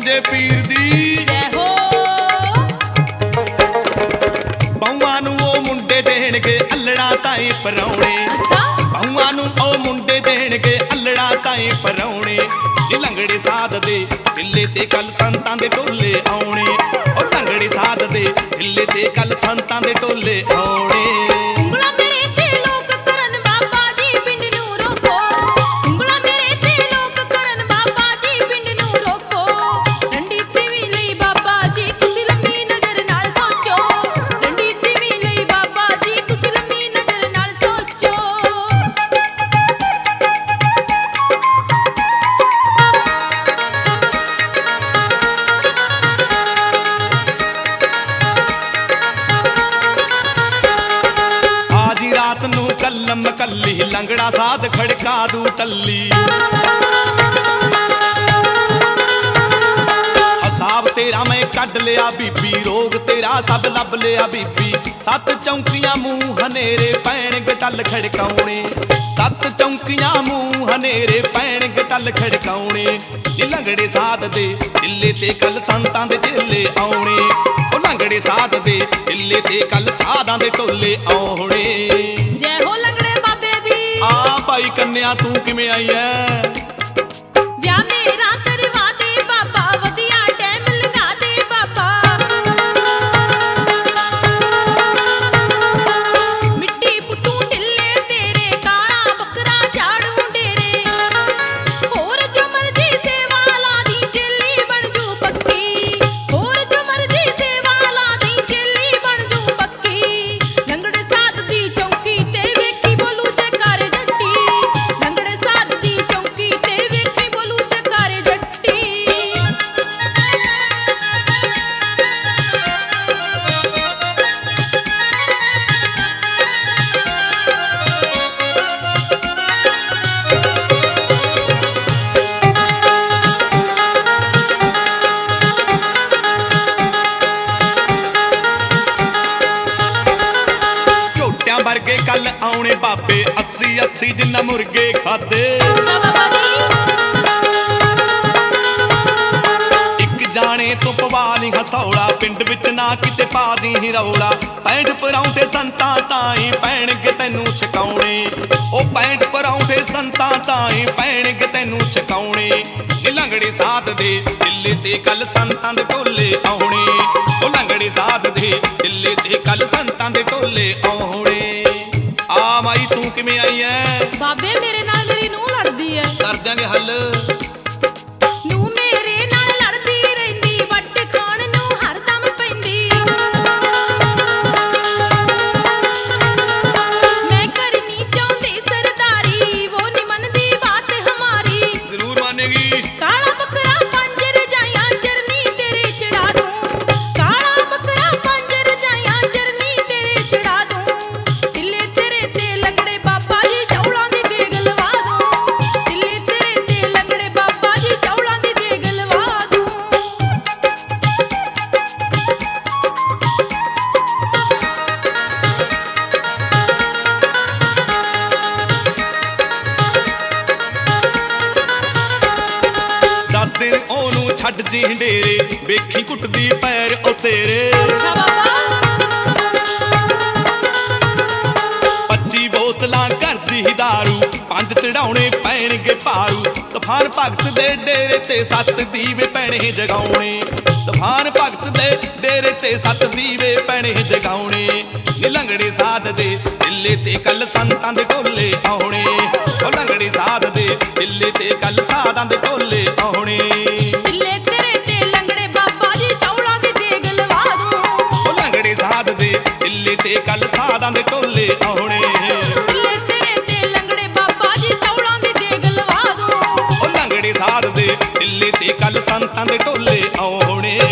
ਗੰਜੇ ਪੀਰ ਦੀ ਜੈ ਹੋ। ਪੌਆਂ ਨੂੰ ਉਹ ਮੁੰਡੇ ਦੇਣਗੇ ਅਲੜਾ ਤਾਈ ਪਰਾਉਣੇ। ਅੱਛਾ ਪੌਆਂ ਨੂੰ ਉਹ ਮੁੰਡੇ ਦੇਣਗੇ ਅਲੜਾ ਤਾਈ ਪਰਾਉਣੇ। ਨੀ ਲੰਗੜੇ ਸਾਧ ਦੇ ਢਿੱਲੇ ਤੇ ਕੱਲ ਸੰਤਾਂ ਦੇ ਟੋਲੇ ਆਉਣੇ। ਉਹ ਲੰਗੜੇ ਸਾਧ ਦੇ ਢਿੱਲੇ ਤੇ ਕੱਲ ਸੰਤਾਂ ਦੇ ਟੋਲੇ ਆਉਣੇ। ਉਂਗਲਾਂ ਮੇਰੇ ਤੇ ਲੋਕ ਕਰਨ ਬਾਬਾ ਜੀ ਪਿੰਡ ਨੂੰ ਰੋਕੋ। ਉਂਗਲਾਂ ਮੇਰੇ ਤੇ ਲੋਕ ਕਰਨ ਬਾਬਾ ਜੀ ਪਿੰਡ ਨੂੰ ਰੋਕੋ। ਡੰਡੀ ਤੀਵੀਂ ਲਈ ਬਾਬਾ ਜੀ ਤੁਸੀਂ ਲੰਮੀ ਨਜ਼ਰ ਨਾਲ ਸੋਚੋ। ਡੰਡੀ ਤੀਵੀਂ ਲਈ ਬਾਬਾ ਜੀ ਤੁਸੀਂ ਲੰਮੀ ਨਜ਼ਰ ਨਾਲ ਸੋਚੋ। ਆਜੀ ਰਾਤ ਨੂੰ ਕੱਲਮ ਕੱਲੀ ਲੰਗੜਾ ਸਾਧ ਖੜਕਾ ਦੂ ਟੱਲੀ। ਹਿਸਾਬ ਤੇਰਾ ਮੈਂ ਕੱਢ ਲਿਆ ਬੀਬੀ ਰੋਗ ਤੇਰਾ ਸਭ ਲੱਭ ਲਿਆ ਬੀਬੀ। ਸੱਤ ਚੌਂਕੀਆਂ ਮੂੰਹ ਹਨੇਰੇ ਪੈਣਗੇ ਟੱਲ ਖੜਕਾਉਣੇ। ਸੱਤ ਚੌਂਕੀਆਂ ਮੂੰਹ ਹਨੇਰੇ ਪੈਣਗੇ ਟੱਲ ਖੜਕਾਉਣੇ। ਨੀ ਲੰਗੜੇ ਸਾਧ ਦੇ ਢਿੱਲੇ ਤੇ ਕੱਲ ਸੰਤਾਂ ਦੇ ਚੇਲੇ ਆਉਣੇ। ਉਹ ਲੰਗੜੇ ਸਾਧ ਦੇ ਢਿੱਲੇ ਤੇ ਕੱਲ ਸਾਧਾਂ ਦੇ ਟੋਲੇ ਆਉਣੇ। ਜੈ ਹੋ ਲੰਗੜੇ ਬਾਬੇ ਦੀ। ਆ ਭਾਈ ਕੰਨਿਆ ਤੂੰ ਕਿਵੇਂ ਆਈ ਐ? ਵਿਆਹ ਮੇਰਾ ਕਰਵਾ ਦੇ ਬਾਬਾ ਵਧੀਆ ਟਾਈਮ ਲਗਾ ਦੇ ਬਾਬਾ। ਮਿੱਟੀ ਪੁੱਟੂ ਢਿੱਲੇ ਤੇਰੇ ਕਾਲਾ ਬੱਕਰਾ ਝਾੜੂ ਡੇਰੇ। ਹੋਰ ਜੋ ਮਰਜੀ ਸੇਵਾ ਲਾ ਦੀ ਚੇਲੀ ਬਣ ਜੂ ਪੱਕੀ। ਹੋਰ ਜੋ ਮਰਜੀ ਸੇਵਾ ਲਾ ਦੀ ਚੇਲੀ ਬਣ ਜੂ ਪੱਕੀ। ਲੰਗੜੇ ਸਾਧ ਦੀ ਚੌਂਕੀ ਤੇ ਵੇਖੀ ਬੋਲੂ ਜੈਕਾਰੇ ਜੱਟੀ। ਲੰਗੜੇ ਸਾਧ ਦੀ ਚੌਂਕੀ ਤੇ ਵੇਖੀ ਬੋਲੂ ਜੈਕਾਰੇ ਜੱਟੀ। ਝੋਟਿਆਂ ਵਰਗੇ ਕੱਲ ਆਉਣੇ ਬਾਬੇ 80 80 ਜਿੰਨਾ ਮੁਰਗੇ ਖਾਦੇ। ਅੱਛਾ ਬਾਬਾ ਜੀ। ਇੱਕ ਜਾਣੇ ਤੋਂ ਪਵਾ ਲਈ ਹਥੌੜਾ ਪਿੰਡ ਵਿੱਚ ਨਾ ਕਿਤੇ ਪਾ ਦੀ ਹੀਰੌੜਾ। 65 ਪਰੌਂਠੇ ਸੰਤਾਂ ਤਾਈ ਪੈਣਗੇ ਤੈਨੂੰ ਛਕਾਉਣੇ। ਉਹ 65 ਪਰੌਂਠੇ ਸੰਤਾਂ ਤਾਈ ਪੈਣਗੇ ਤੈਨੂੰ ਛਕਾਉਣੇ। ਨੀ ਲੰਗੜੇ ਸਾਧ ਦੇ ਢਿੱਲੇ ਤੇ ਕੱਲ ਸੰਤਾਂ ਦੇ ਟੋਲੇ ਆਉਣੇ। ਉਹ ਲੰਗੜੇ ਸਾਧ ਦੇ ਢਿੱਲੇ ਤੇ ਕੱਲ ਸੰਤਾਂ ਦੇ ਟੋਲੇ ਆਉਣੇ। ਆ ਮਾਈ ਤੂੰ ਕਿਵੇਂ ਆਈ ਐ? ਬਾਬੇ ਮੇਰੇ ਨਾਲ ਮੇਰੀ ਨੂੰਹ ਲੜਦੀ ਐ। ਕਰ ਦਿਆਂਗੇ ਹੱਲ। ਨੂੰਹ ਮੇਰੇ ਨਾਲ ਲੜਦੀ ਰਹਿੰਦੀ ਵੱਟ ਖਾਣ ਨੂੰ ਹਰਦਮ ਪੈਂਦੀ। ਮੈਂ ਕਰਨੀ ਚਾਹੁੰਦੀ ਸਰਦਾਰੀ ਵੋ ਨੀ ਮੰਨਦੀ ਬਾਤ ਹਮਾਰੀ। ਜ਼ਰੂਰ ਮਾਨੇਗੀ। ਕਾਲਾ ਬੱਕਰਾ ਪੰਜ ਰਜਾਈਆਂ ਚਰਨੀ ਤੇਰੇ ਚੜਾ ਦੂੰ। ਕਾਲਾ ਬੱਕਰਾ ਪੰਜ ਰਜਾਈਆਂ ਚਰਨੀ ਤੇਰੇ ਚੜਾ ਦੂੰ। ਢਿੱਲੇ ਤੇਰੇ ਤੇ ਲੰਗੜੇ ਬਾਬਾ ਜੀ ਚੌਲਾਂ ਦੀ ਦੇਗ ਲਵਾ ਦੂੰ। ਢਿੱਲੇ ਤੇਰੇ ਤੇ ਲੰਗੜੇ ਬਾਬਾ ਜੀ ਚੌਲਾਂ ਦੀ ਦੇਗ ਲਵਾ ਦੂੰ। ਦਸ ਦਿਨ ਉਹਨੂੰ ਛੱਡ ਜੀ ਢੇਰੇ ਵੇਖੀ ਕੁੱਟਦੀ ਪੈਰ ਉਹ ਤੇਰੇ। ਅੱਛਾ ਬਾਬਾ। 25 ਬੋਤਲਾਂ ਕਰਦੀ ਦਾਰੂ 5 ਚੜਾਉਣੇ ਪੈਣਗੇ ਭਾਰੂ। ਤੂਫਾਨ ਭਗਤ ਦੇ ਡੇਰੇ ਤੇ 7 ਦੀਵੇ ਪੈਣੇ ਜਗਾਉਣੇ। ਤੂਫਾਨ ਭਗਤ ਦੇ ਡੇਰੇ ਤੇ 7 ਦੀਵੇ ਪੈਣੇ ਜਗਾਉਣੇ। ਨੀ ਲੰਗੜੇ ਸਾਧ ਦੇ ਢਿੱਲੇ ਤੇ ਕੱਲ ਸੰਤਾਂ ਦੇ ਟੋਲੇ ਆਉਣੇ। ਉਹ ਲੰਗੜੇ ਸਾਧ ਦੇ ਢਿੱਲੇ ਤੇ ਕੱਲ ਸਾਧਾਂ ਦੇ ਟੋਲੇ ਆਉਣੇ। ਢਿੱਲੇ ਤੇਰੇ ਤੇ ਲੰਗੜੇ ਬਾਬਾ ਜੀ ਚੌਲਾਂ ਦੀ ਦੇਗ ਲਵਾ ਦੂੰ। ਉਹ ਲੰਗੜੇ ਸਾਧ ਦੇ ਢਿੱਲੇ ਤੇ ਕੱਲ ਸਾਧਾਂ ਦੇ ਟੋਲੇ ਆਉਣੇ। ਢਿੱਲੇ ਤੇਰੇ ਤੇ ਲੰਗੜੇ ਬਾਬਾ ਜੀ ਚੌਲਾਂ ਦੀ ਦੇਗ ਲਵਾ ਦੂੰ। ਉਹ ਲੰਗੜੇ ਸਾਧ ਦੇ ਢਿੱਲੇ ਤੇ ਕੱਲ ਸੰਤਾਂ ਦੇ ਟੋਲੇ ਆਉਣੇ।